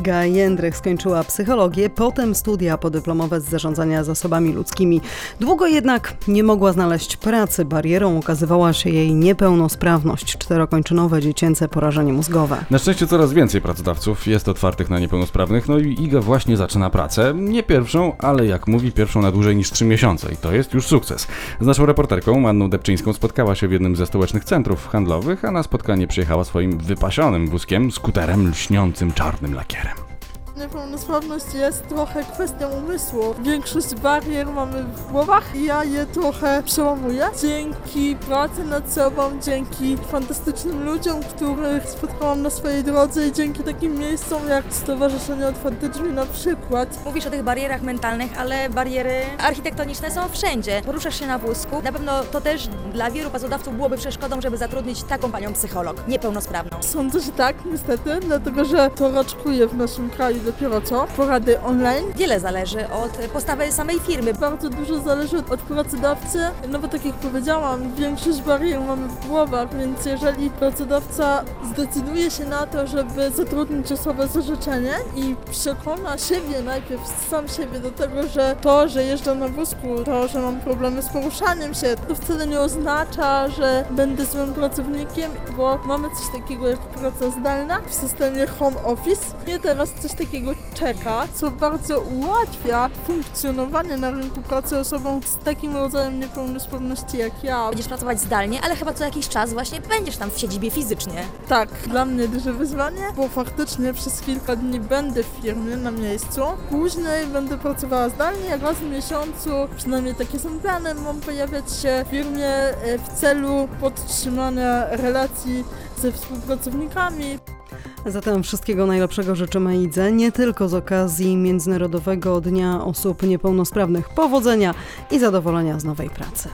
Iga Jędrych skończyła psychologię, potem studia podyplomowe z zarządzania zasobami ludzkimi. Długo jednak nie mogła znaleźć pracy. Barierą okazywała się jej niepełnosprawność, 4-kończynowe dziecięce porażenie mózgowe. Na szczęście coraz więcej pracodawców jest otwartych na niepełnosprawnych, no i Iga właśnie zaczyna pracę. Nie pierwszą, ale jak mówi, pierwszą na dłużej niż 3 miesiące i to jest już sukces. Z naszą reporterką Anną Debczyńską spotkała się w jednym ze stołecznych centrów handlowych, a na spotkanie przyjechała swoim wypasionym wózkiem, skuterem lśniącym czarnym lakierem. Niepełnosprawność jest trochę kwestią umysłu. Większość barier mamy w głowach i ja je trochę przełamuję. Dzięki pracy nad sobą, dzięki fantastycznym ludziom, których spotkałam na swojej drodze i dzięki takim miejscom jak Stowarzyszenie Otwarte Drzwi na przykład. Mówisz o tych barierach mentalnych, ale bariery architektoniczne są wszędzie. Poruszasz się na wózku. Na pewno to też dla wielu pracodawców byłoby przeszkodą, żeby zatrudnić taką panią psycholog, niepełnosprawną. Sądzę, że tak, niestety, dlatego że to raczkuje w naszym kraju dopiero co? Porady online. Wiele zależy od postawy samej firmy. Bardzo dużo zależy od pracodawcy, no bo tak jak powiedziałam, większość barier mamy w głowach, więc jeżeli pracodawca zdecyduje się na to, żeby zatrudnić osobę z orzeczeniem i przekona siebie najpierw, sam siebie do tego, że to, że jeżdżę na wózku, to, że mam problemy z poruszaniem się, to wcale nie oznacza, że będę złym pracownikiem, bo mamy coś takiego jak praca zdalna w systemie home office. Mnie teraz coś takiego czeka, co bardzo ułatwia funkcjonowanie na rynku pracy osobom z takim rodzajem niepełnosprawności jak ja. Będziesz pracować zdalnie, ale chyba co jakiś czas właśnie będziesz tam w siedzibie fizycznie. Tak, dla mnie duże wyzwanie, bo faktycznie przez kilka dni będę w firmie na miejscu. Później będę pracowała zdalnie, raz w miesiącu, przynajmniej takie są plany, mam pojawiać się w firmie w celu podtrzymania relacji ze współpracownikami. Zatem wszystkiego najlepszego życzymy Idze, nie tylko z okazji Międzynarodowego Dnia Osób Niepełnosprawnych. Powodzenia i zadowolenia z nowej pracy.